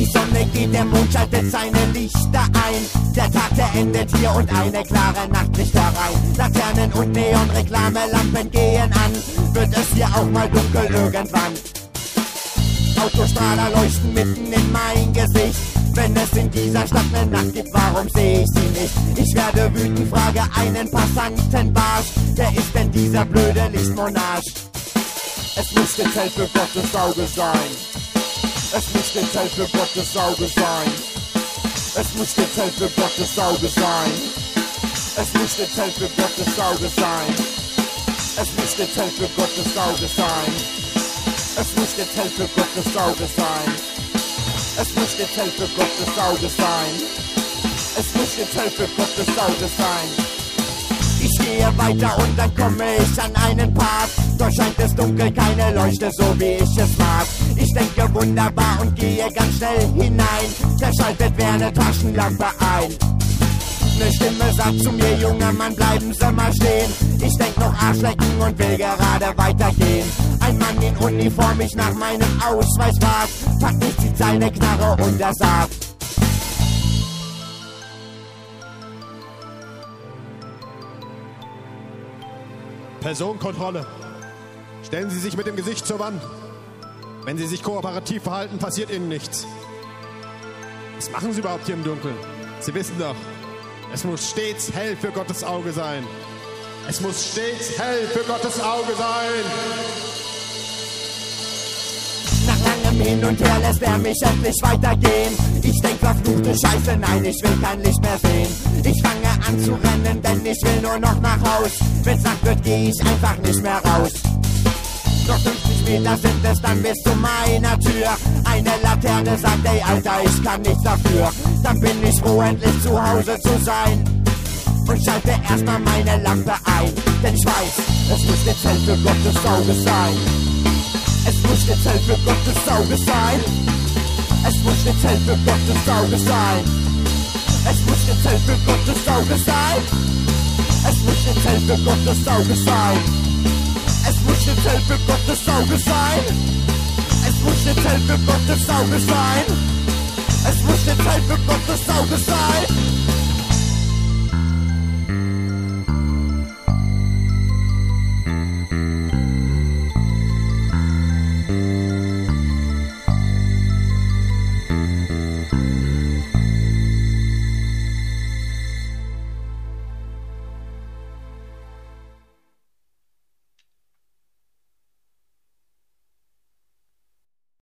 Sonne geht, der Mond schaltet seine Lichter ein. Der Tag, der endet hier und eine klare Nacht bricht herein. Laternen und Neon-Reklamelampen gehen an. Wird es hier auch mal dunkel irgendwann? Autostrahler leuchten mitten in mein Gesicht. Wenn es in dieser Stadt eine Nacht gibt, warum sehe ich sie nicht? Ich werde wütend, frage einen Passanten barsch: Wer ist denn dieser blöde Lichtmonarch? Es muss gezählt für Gottes Auge sein. Es muss gezählt für Gottes Auge sein. Es muss gezählt für Gottes Auge sein. Es muss gezählt für Gottes Auge sein. Es muss gezählt für Gottes Auge sein. Es muss gezählt für Gottes Auge sein. Es muss gezählt für Gottes Auge sein. Es muss gezählt für Gottes Auge sein. Ich gehe weiter und dann komme ich an einen Park. Doch scheint es dunkel, keine Leuchte, so wie ich es mag. Ich denke wunderbar und gehe ganz schnell hinein. Der schaltet wie eine Taschenlampe ein. Eine Stimme sagt zu mir: Junger Mann, bleiben Sie mal stehen. Ich denk noch Arschlecken und will gerade weitergehen. Ein Mann in Uniform mich nach meinem Ausweis fragt, packt mich, zieht seine Knarre und er sagt: Personenkontrolle. Stellen Sie sich mit dem Gesicht zur Wand. Wenn Sie sich kooperativ verhalten, passiert Ihnen nichts. Was machen Sie überhaupt hier im Dunkeln? Sie wissen doch, es muss stets hell für Gottes Auge sein. Es muss stets hell für Gottes Auge sein. Nach langem Hin und Her lässt er mich endlich weitergehen. Ich denk, verfluchte Scheiße, nein, ich will kein Licht mehr sehen. Ich fange an zu rennen, denn ich will nur noch nach Haus. Wenn's Nacht wird, geh ich einfach nicht mehr raus. Noch 50 Meter sind es dann bis zu meiner Tür. Eine Laterne sagt: Ey Alter, ich kann nichts dafür. Dann bin ich froh, endlich zu Hause zu sein. Und schalte erstmal meine Lampe ein. Denn ich weiß, es muss jetzt hell für Gottes Auge sein. Es muss jetzt hell für Gottes Auge sein. Es muss jetzt hell für Gottes Auge sein. Es muss jetzt hell für Gottes Auge sein. Es muss jetzt hell für Gottes Auge sein. Es muss jetzt hell für Gottes Auge sein. Es muss jetzt hell für Gottes Auge sein. Es muss jetzt hell für Gottes Auge sein.